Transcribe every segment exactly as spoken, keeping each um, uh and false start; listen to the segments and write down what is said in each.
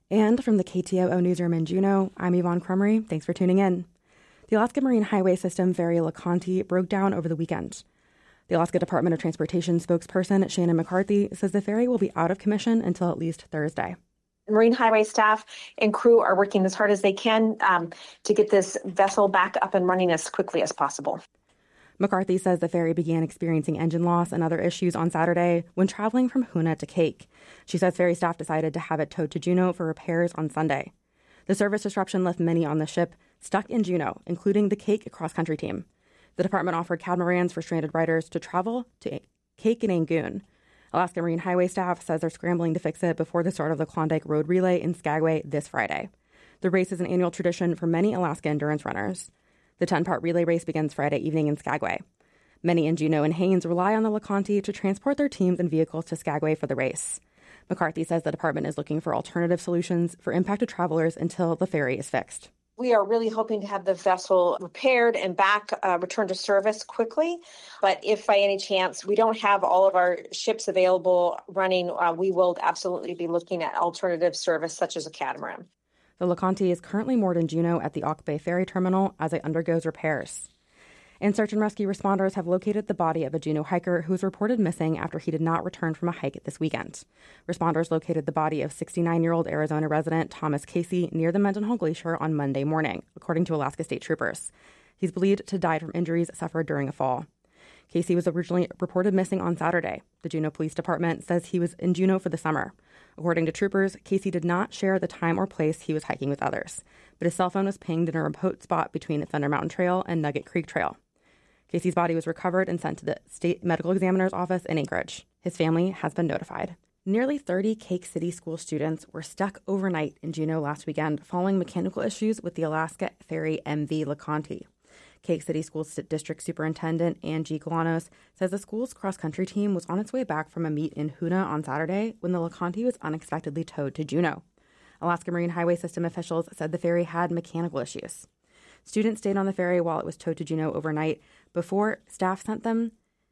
And from the K T O O newsroom in Juneau, I'm Yvonne Crumry. Thanks for tuning in. The Alaska Marine Highway System ferry LeConte broke down over the weekend. The Alaska Department of Transportation spokesperson Shannon McCarthy says the ferry will be out of commission until at least Thursday. Marine Highway staff and crew are working as hard as they can um, to get this vessel back up and running as quickly as possible. McCarthy says the ferry began experiencing engine loss and other issues on Saturday when traveling from Hoonah to Cake. She says ferry staff decided to have it towed to Juneau for repairs on Sunday. The service disruption left many on the ship stuck in Juneau, including the Cake cross-country team. The department offered catamarans for stranded riders to travel to Cake and Angoon. Alaska Marine Highway staff says they're scrambling to fix it before the start of the Klondike Road Relay in Skagway this Friday. The race is an annual tradition for many Alaska endurance runners. The ten-part relay race begins Friday evening in Skagway. Many in Juneau and Haines rely on the LeConte to transport their teams and vehicles to Skagway for the race. McCarthy says the department is looking for alternative solutions for impacted travelers until the ferry is fixed. We are really hoping to have the vessel repaired and back, uh, returned to service quickly. But if by any chance we don't have all of our ships available running, uh, we will absolutely be looking at alternative service such as a catamaran. The LeConte is currently moored in Juneau at the Auk Bay Ferry Terminal as it undergoes repairs. And search and rescue responders have located the body of a Juneau hiker who was reported missing after he did not return from a hike this weekend. Responders located the body of sixty-nine-year-old Arizona resident Thomas Casey near the Mendenhall Glacier on Monday morning, according to Alaska State Troopers. He's believed to die from injuries suffered during a fall. Casey was originally reported missing on Saturday. The Juneau Police Department says he was in Juneau for the summer. According to troopers, Casey did not share the time or place he was hiking with others, but his cell phone was pinged in a remote spot between Thunder Mountain Trail and Nugget Creek Trail. Casey's body was recovered and sent to the state medical examiner's office in Anchorage. His family has been notified. Nearly thirty Cake City school students were stuck overnight in Juneau last weekend following mechanical issues with the Alaska Ferry M V LeConte. Cake City School District Superintendent Angie Glanos says the school's cross-country team was on its way back from a meet in Hoonah on Saturday when the LeConte was unexpectedly towed to Juneau. Alaska Marine Highway System officials said the ferry had mechanical issues. Students stayed on the ferry while it was towed to Juneau overnight before staff sent them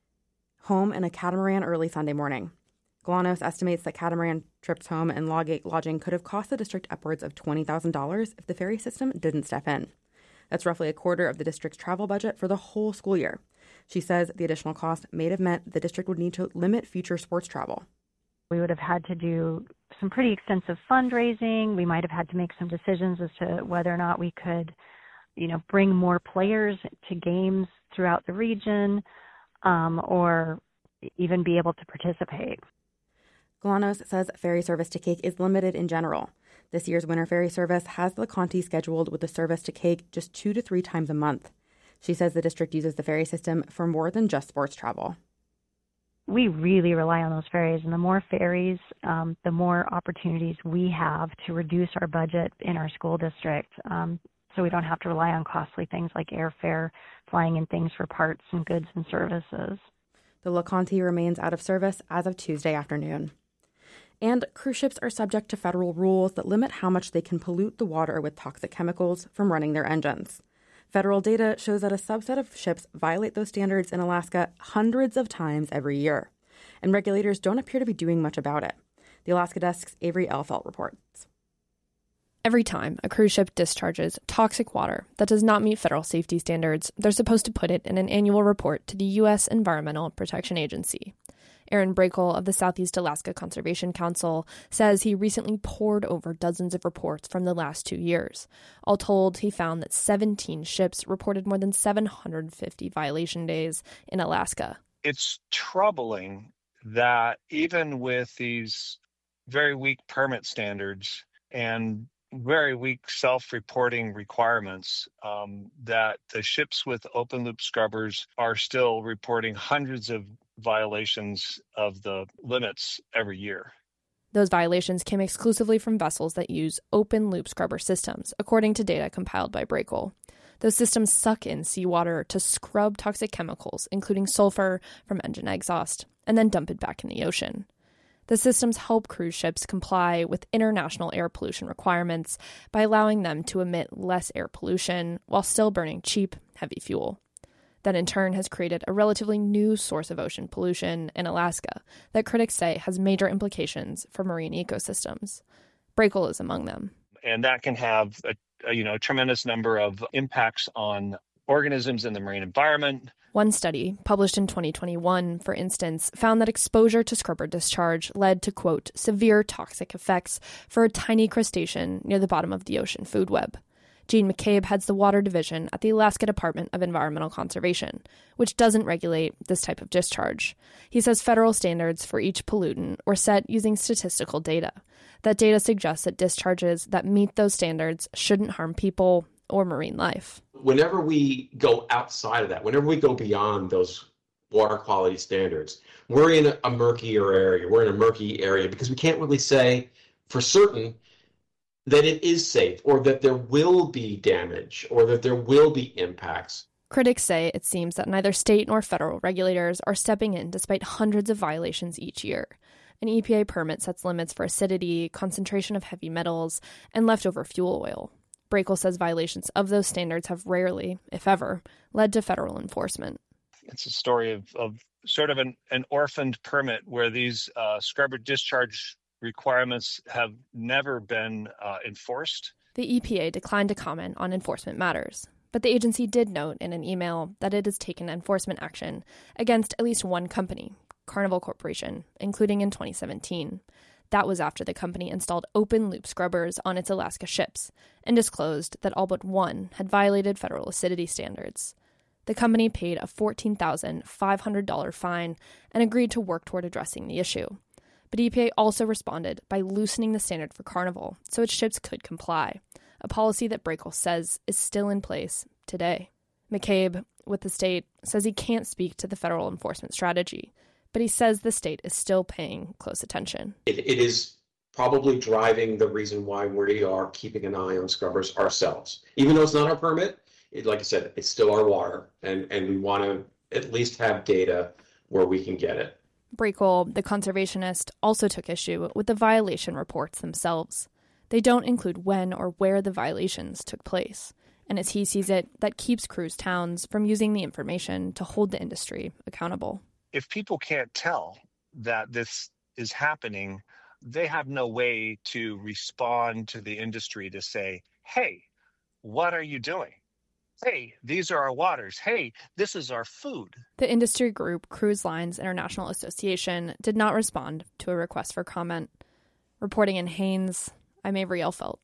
home in a catamaran early Sunday morning. Glanos estimates that catamaran trips home and lodging could have cost the district upwards of twenty thousand dollars if the ferry system didn't step in. That's roughly a quarter of the district's travel budget for the whole school year. She says the additional cost may have meant the district would need to limit future sports travel. We would have had to do some pretty extensive fundraising. We might have had to make some decisions as to whether or not we could, you know, bring more players to games throughout the region, um, or even be able to participate. Glanos says ferry service to Cake is limited in general. This year's winter ferry service has the LeConte scheduled with the service to Cake just two to three times a month. She says the district uses the ferry system for more than just sports travel. We really rely on those ferries, and the more ferries, um, the more opportunities we have to reduce our budget in our school district, um, so we don't have to rely on costly things like airfare, flying in things for parts and goods and services. The LeConte remains out of service as of Tuesday afternoon. And cruise ships are subject to federal rules that limit how much they can pollute the water with toxic chemicals from running their engines. Federal data shows that a subset of ships violate those standards in Alaska hundreds of times every year, and regulators don't appear to be doing much about it. The Alaska Desk's Avery Elfelt reports. Every time a cruise ship discharges toxic water that does not meet federal safety standards, they're supposed to put it in an annual report to the U S Environmental Protection Agency. Aaron Brakel of the Southeast Alaska Conservation Council says he recently pored over dozens of reports from the last two years. All told, he found that seventeen ships reported more than seven hundred fifty violation days in Alaska. It's troubling that even with these very weak permit standards and very weak self-reporting requirements, um, that the ships with open loop scrubbers are still reporting hundreds of violations of the limits every year. Those violations came exclusively from vessels that use open loop scrubber systems, according to data compiled by Brakel. Those systems suck in seawater to scrub toxic chemicals, including sulfur, from engine exhaust, and then dump it back in the ocean. The systems help cruise ships comply with international air pollution requirements by allowing them to emit less air pollution while still burning cheap, heavy fuel. That in turn has created a relatively new source of ocean pollution in Alaska that critics say has major implications for marine ecosystems. Brakel is among them. And that can have a, a you know, tremendous number of impacts on organisms in the marine environment. One study, published in twenty twenty-one, for instance, found that exposure to scrubber discharge led to, quote, severe toxic effects for a tiny crustacean near the bottom of the ocean food web. Gene McCabe heads the Water Division at the Alaska Department of Environmental Conservation, which doesn't regulate this type of discharge. He says federal standards for each pollutant were set using statistical data. That data suggests that discharges that meet those standards shouldn't harm people or marine life. Whenever we go outside of that, whenever we go beyond those water quality standards, we're in a murkier area. We're in a murky area because we can't really say for certain that it is safe or that there will be damage or that there will be impacts. Critics say it seems that neither state nor federal regulators are stepping in despite hundreds of violations each year. An E P A permit sets limits for acidity, concentration of heavy metals, and leftover fuel oil. Brakel says violations of those standards have rarely, if ever, led to federal enforcement. It's a story of, of sort of an, an orphaned permit where these uh, scrubber discharge requirements have never been uh, enforced. The E P A declined to comment on enforcement matters, but the agency did note in an email that it has taken enforcement action against at least one company, Carnival Corporation, including in twenty seventeen. That was after the company installed open-loop scrubbers on its Alaska ships and disclosed that all but one had violated federal acidity standards. The company paid a fourteen thousand five hundred dollars fine and agreed to work toward addressing the issue. But E P A also responded by loosening the standard for Carnival so its ships could comply, a policy that Brakel says is still in place today. McCabe, with the state, says he can't speak to the federal enforcement strategy, but he says the state is still paying close attention. It, it is probably driving the reason why we are keeping an eye on scrubbers ourselves. Even though it's not our permit, it, like I said, it's still our water, and, and we want to at least have data where we can get it. Brakel, the conservationist, also took issue with the violation reports themselves. They don't include when or where the violations took place, and as he sees it, that keeps cruise towns from using the information to hold the industry accountable. If people can't tell that this is happening, they have no way to respond to the industry to say, hey, what are you doing? Hey, these are our waters. Hey, this is our food. The industry group Cruise Lines International Association did not respond to a request for comment. Reporting in Haines, I'm Avery Elfelt.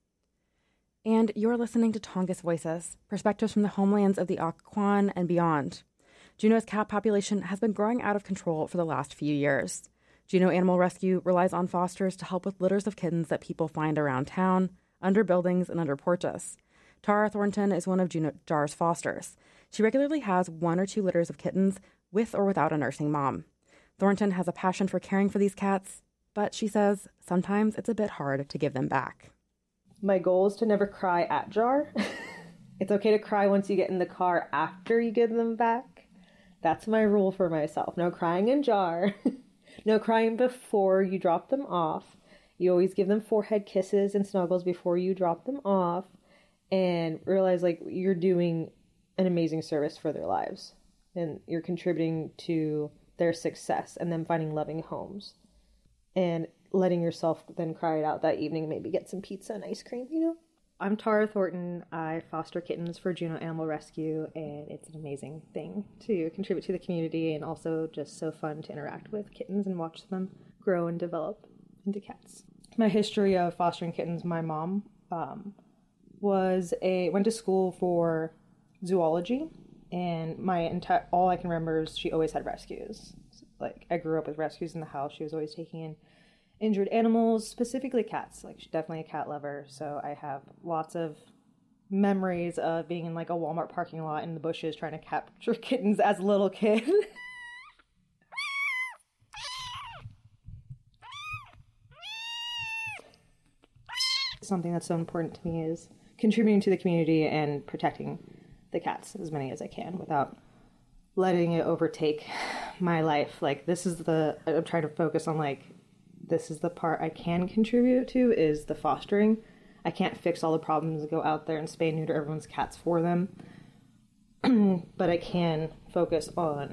And you're listening to Tongass Voices, perspectives from the homelands of the Occoquan and beyond. Juneau's cat population has been growing out of control for the last few years. Juneau Animal Rescue relies on fosters to help with litters of kittens that people find around town, under buildings, and under porches. Tara Thornton is one of Juneau J A R's fosters. She regularly has one or two litters of kittens with or without a nursing mom. Thornton has a passion for caring for these cats, but she says sometimes it's a bit hard to give them back. My goal is to never cry at J A R. It's okay to cry once you get in the car after you give them back. That's my rule for myself. No crying in J A R. No crying before you drop them off. You always give them forehead kisses and snuggles before you drop them off. And realize like you're doing an amazing service for their lives and you're contributing to their success and them finding loving homes and letting yourself then cry it out that evening and maybe get some pizza and ice cream, you know? I'm Tara Thornton. I foster kittens for Juneau Animal Rescue, and it's an amazing thing to contribute to the community and also just so fun to interact with kittens and watch them grow and develop into cats. My history of fostering kittens, my mom, um, was a went to school for zoology, and my entire all I can remember is she always had rescues. Like I grew up with rescues in the house. She was always taking in injured animals, specifically cats. Like she's definitely a cat lover. So I have lots of memories of being in like a Walmart parking lot in the bushes trying to capture kittens as a little kid. Something that's so important to me is contributing to the community and protecting the cats, as many as I can, without letting it overtake my life. Like this is the, I'm trying to focus on like, this is the part I can contribute to is the fostering. I can't fix all the problems, go out there and spay and neuter everyone's cats for them. But I can focus on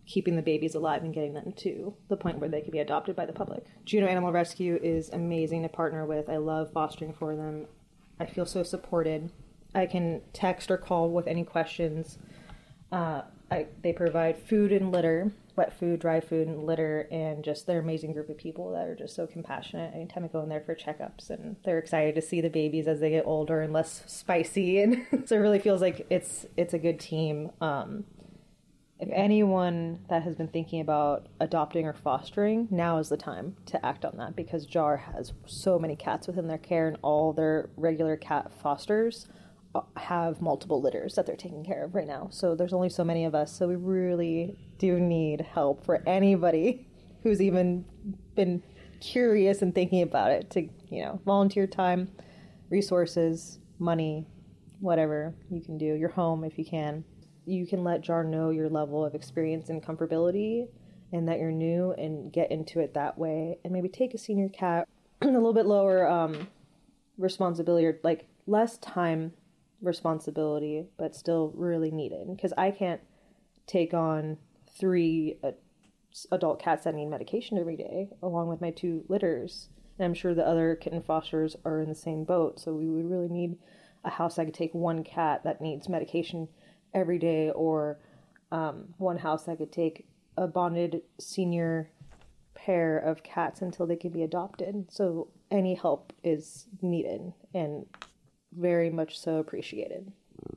keeping the babies alive and getting them to the point where they can be adopted by the public. Juneau Animal Rescue is amazing to partner with. I love fostering for them. I feel so supported. I can text or call with any questions. Uh, I, they provide food and litter, wet food, dry food, and litter, and just they're an amazing group of people that are just so compassionate. Anytime I go in there for checkups, and they're excited to see the babies as they get older and less spicy, and so it really feels like it's it's a good team. Um, if anyone that has been thinking about adopting or fostering, now is the time to act on that, because J A R has so many cats within their care, and all their regular cat fosters have multiple litters that they're taking care of right now. So there's only so many of us. So we really do need help for anybody who's even been curious and thinking about it to, you know, volunteer time, resources, money, whatever you can do, your home if you can. You can let J A R know your level of experience and comfortability and that you're new, and get into it that way. And maybe take a senior cat, a little bit lower um, responsibility, or like less time responsibility, but still really needed, because I can't take on three uh, adult cats that need medication every day along with my two litters, and I'm sure the other kitten fosters are in the same boat. So we would really need a house that could take one cat that needs medication every day, or um, one house that could take a bonded senior pair of cats until they can be adopted. So any help is needed and very much so appreciated.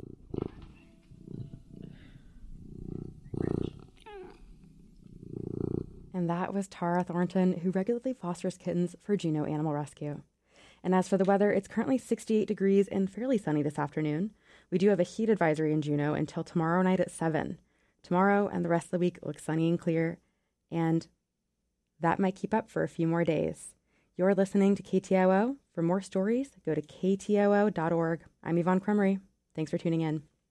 And that was Tara Thornton, who regularly fosters kittens for Juneau Animal Rescue. And as for the weather, it's currently sixty-eight degrees and fairly sunny this afternoon. We do have a heat advisory in Juneau until tomorrow night at seven. Tomorrow and the rest of the week looks sunny and clear, and that might keep up for a few more days. You're listening to K T O O. For more stories, go to K T O O dot org. I'm Yvonne Cremery. Thanks for tuning in.